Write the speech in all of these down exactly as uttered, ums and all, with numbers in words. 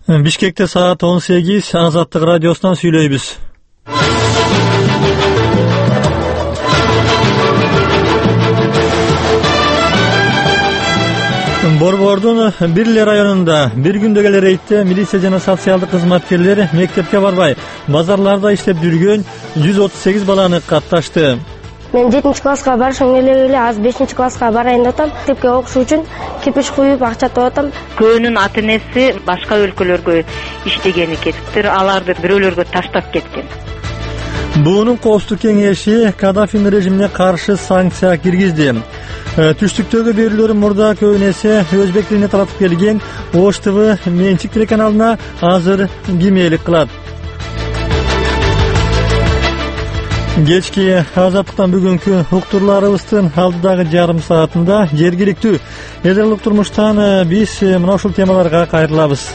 Бишкекте саат он сегиз, Азаттык радиосунан сүйлөйбүз. Борбордун Бирле районунда бир күндө эле рейдте милиция жана социалдык кызматкерлер мектепке барбай, базарларда иштеп жүргөн жүз отуз сегиз баланы катташты. Мен жетинчи класска барышым келе эле азыр бешинчи класска барайын деп атам. Мектепке окуш үчүн кирпич куюп акча тооп атам. Көбүнүн ата-энеси башка өлкөлөргө иштеген экенdir, аларды бирөөлөргө таштап кеткен. Буунун коопсуздук кеңеши Каддафинин режимине каршы санкция киргизди. Түштүктөгү берүүлөр мурда көбүн эсе өзбек тилине таратып келген Ош ТВ менчик телеканалына азыр кимээлик кылат. Кечки Азаттыктан бүгүнкү уктурларыбыздын алдыдагы жарым саатында жергиликтүү эл элдик турмуштан биз мына ушул темаларга кайрылабыз.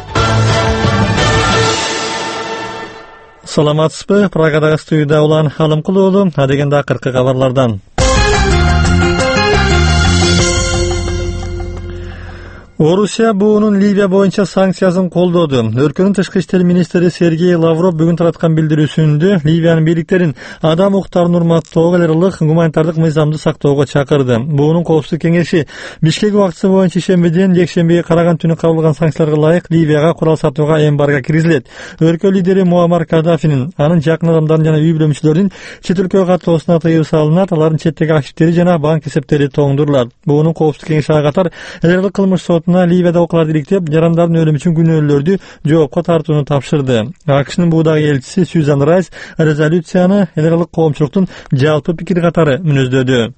Саламатсызбы? Прагадагы студияда Улан Алымкулуу уулу, адегенде акыркы кабарлардан. Орусия буунун Ливия боюнча санкциясын колдоду. Өлкөнүн тышкы иштер министри Сергей Лавров бүгүн тараткан билдирүүсүндө Ливиянын бийликтерин адам укуктарын урматтоого, эл элдик гуманитардык мыйзамды сактоого чакырды. Буунун коопсуздук кеңеши Бишкек убактысы боюнча ишембиден жекшембиге караган түнү кабылган санкцияларга ылайык Ливияга курал сатууга эмбарго киргизилет. Өлкө лидери Муаммар Каддафинин, анын жакын адамдарын жана үй бүлө мүчөлөрүнүн чет өлкөгө каттоосуна тыюу салынат, алардын четтеги активдери жана банк эсептери тоңдурулат. Буунун коопсуздук кеңеши ага катар эл элдик кылмыш сотуна Ливияда окууларды иликтеп, жарандардын өлүмү үчүн күнөөлүүлөрдү жоопко тартууну тапшырды. АКШнын буудагы элчиси Сьюзан Райс резолюцияны эл элдик коомчулуктун жалпы пикири катары мүнөздөдү.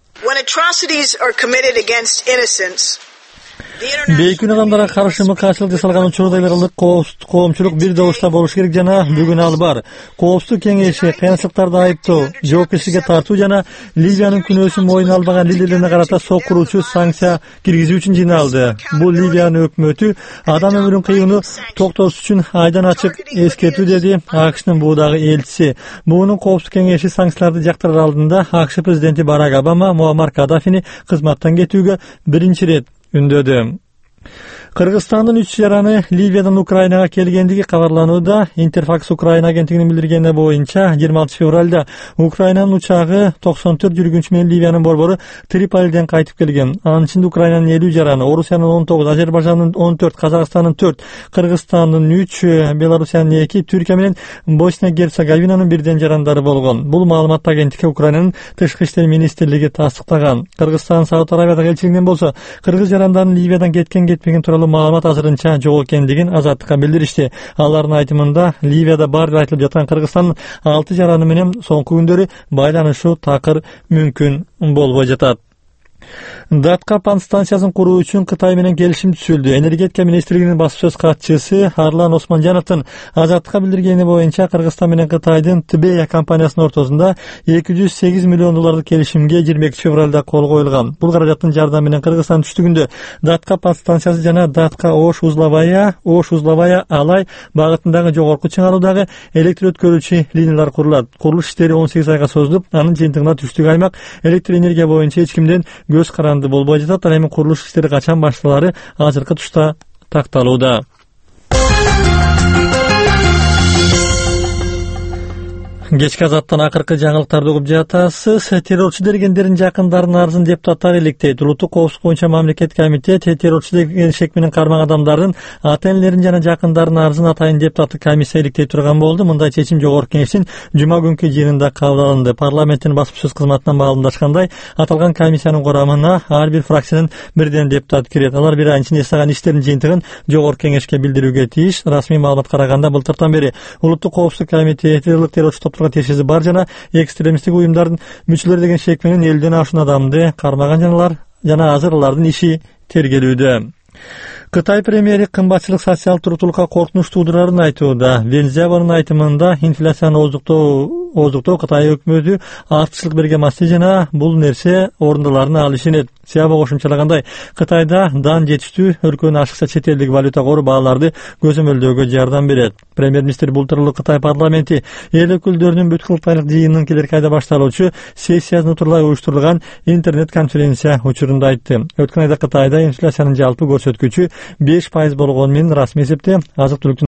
Бейкүн адамдарга каршы мыкаачылык жасалган учурда эл элдик коомчулук бир добушта болуш керек жана бүгүн ал бар. Коопсуздук кеңеши кыянчылыктарды айыптоо, жоопкерчиликке тартуу жана Ливиянын күнөөсүн мойнуна албаган лидерлерине карата соккуруучу санкция киргизүү үчүн жиналды. Бул Ливиянын өкмөтү адам өмүрүн кыюуну токтотуш үчүн айдан ачык эскертүү, деди АКШнын буудагы элчиси. Буунун коопсуздук кеңеши санкцияларды жактырар алдында АКШ президенти Барак Обама Муаммар Каддафини кызматтан кетүүгө биринчи ирет үндөдү. Кыргызстандын үч жараны Ливиядан Украинага келгендиги кабарланууда. Интерфакс Украина агенттигинин билдиргени боюнча жыйырма алтынчы февралда Украинанын учагы токсон төрт жүргүнчү менен Ливиянын борбору Триполиден кайтып келген. Анын ичинде Украинанын элүү жараны, Орусиянын он тогуз, Азербайжандын он төрт, Казакстандын төрт, Кыргызстандын үч, Беларусиянын эки, Түркия менен Босния Герцеговинанын бирден жарандары болгон. Бул маалыматты агенттикке Украинанын тышкы иштер министрлиги тастыктаган. Кыргызстан Сауд Арабиядагы элчилигинен болсо, кыргыз жарандарын Ливиядан кеткен кетпеген тууралуу маалымат азырынча жок экендигин Азаттыкка билдиришти. Алардын айтымында Ливияда бар деп айтылып жаткан Кыргызстандын алты жараны менен соңку күндөрү байланышу такыр мүмкүн болбой жатат. Датка пан станциясын куруу үчүн Кытай менен келишим түзүлдү. Энергетика министрлигинин баспасөз катчысы Арлан Осмонжановдун Азаттыкка билдиргени боюнча Кыргызстан менен Кытайдын Тбея компаниясынын ортосунда эки жүз сегиз миллион доллардык келишимге жыйырма экинчи февралда кол коюлган. Бул каражаттын жардамы менен Кыргызстан түштүгүндө Датка пан станциясы жана Датка Ош Узловая, Ош Узловая Алай багытындагы жогорку чыңалуудагы электр өткөрүүчү линиялар курулат. Курулуш иштери он сегиз айга созулуп, анын жыйынтыгында түштүк аймак электр энергия боюнча эч кимден көз каранды болбой жатат. Ал эми курулуш иштери качан башталары азыркы тушта такталууда. Кечки Азаттан акыркы жаңылыктарды угуп жатасыз. Террорчу дергендердин жакындарынын арызын депутаттар иликтейт. Улуттук коопсуздук боюнча мамлекеттик комитет террорчу деген шек менен кармак адамдардын ата-энелерин жана жакындарынын арызын атайын депутаттык комиссия иликтей турган болду. Мындай чечим жогорку кеңештин жума күнкү жыйынында кабыл алынды. Парламенттин баспасөз кызматынан маалымдашкандай, аталган комиссиянын курамына ар бир фракциянын бирден депутат кирет. Алар бир ай ичинде жасаган иштеринин жыйынтыгын жогорку кеңешке билдирүүгө тийиш. Расмий маалымат караганда былтыртан бери улуттук коопсуздук комитети террорчу топтор тиешеси бар жана экстремисттик уюмдардын мүчөлөрү деген шек менен элден ашуун адамды кармаган жаналар жана азыр алардын иши тергелүүдө. Кытай премьери кымбатчылык социалдык туруктуулукка коркунуч туудурарын айтууда. Вензиябанын айтымында инфляцияны ооздуктоо ооздуктоо Кытай өкмөтү артыкчылык берген маселе жана бул нерсе орундаларына ал ишенет. Сияба кошумчалагандай, Кытайда дан жетиштүү өлкөнүн ашыкча чет элдик валюта кору бааларды көзөмөлдөөгө жардам берет. Премьер-министр бул тууралуу Кытай парламенти эл өкүлдөрүнүн бүт кылыктайлык жыйынынын келерки айда башталуучу сессиясына турлай уюштурулган интернет конференция учурунда айтты. Өткөн айда Кытайда инфляциянын жалпы көрсөткүчү беш пайыз болгону менен расмий эсепте азык түлүктүн